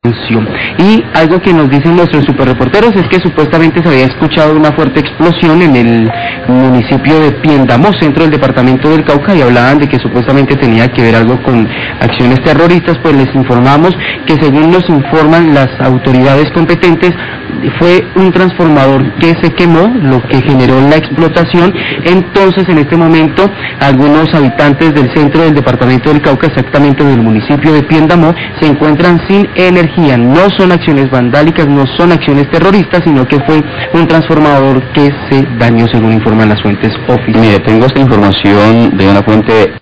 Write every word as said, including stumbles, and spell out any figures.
Y algo que nos dicen nuestros superreporteros es que supuestamente se había escuchado una fuerte explosión en el municipio de Piendamó, centro del departamento del Cauca, y hablaban de que supuestamente tenía que ver algo con acciones terroristas. Pues les informamos que según nos informan las autoridades competentes, fue un transformador que se quemó, lo que generó la explotación. Entonces, en este momento, algunos habitantes del centro del departamento del Cauca, exactamente del municipio de Piendamó, se encuentran sin energía. No son acciones vandálicas, no son acciones terroristas, sino que fue un transformador que se dañó, según informan las fuentes oficiales. Mire, tengo esta información de una fuente